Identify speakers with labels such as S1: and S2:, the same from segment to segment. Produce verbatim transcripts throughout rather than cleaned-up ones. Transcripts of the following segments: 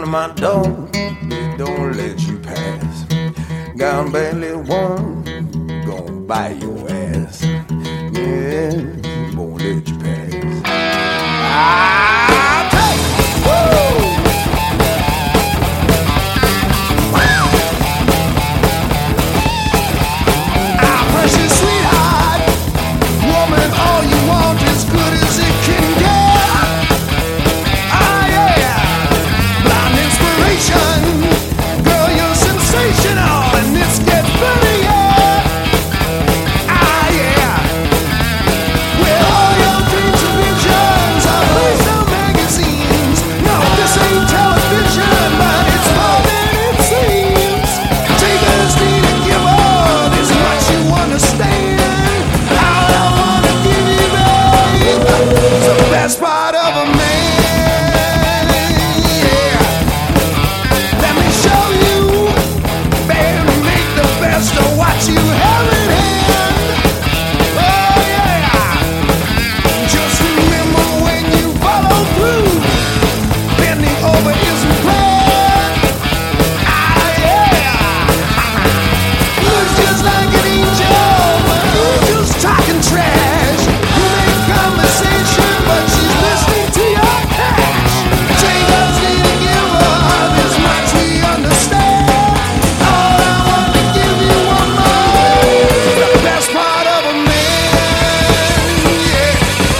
S1: my door, it don't let you pass. Got a bad little woman, gon' buy your ass. Yeah, won't let you pass. I'll take it. Woo! Ah, precious sweetheart, woman, all you want is good as it can get. Ah, yeah, blind inspiration, girl, you're sensational, and this gets better, yeah. Ah, yeah, with all your dreams and visions, I place on magazines. No, this ain't television, but it's more than it seems. Takers need a giver, there's much you understand. All I wanna give you, babe, is the best part of a man. Yeah, let me show you, babe, make the best of what you have in hand. Oh yeah, just remember when you follow through, bending over isn't planned. Ah yeah, looks just like an angel, but you're just talking trash. You make conversation, but she's listening to your cash. Takers need to give her this much we understand. All I want to give you one more is the best part of a man. Yeah.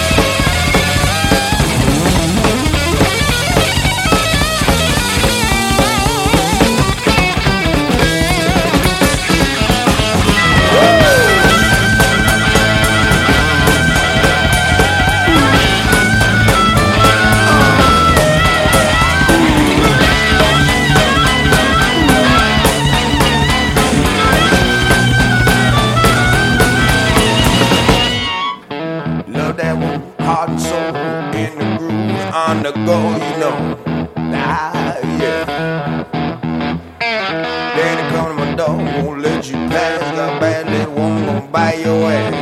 S1: Love that one, heart and soul, in the grooves, on the go, you know. Ah, yeah. Daddy come to my door, won't let you pass. Got a bad little woman, gon' buy your ass.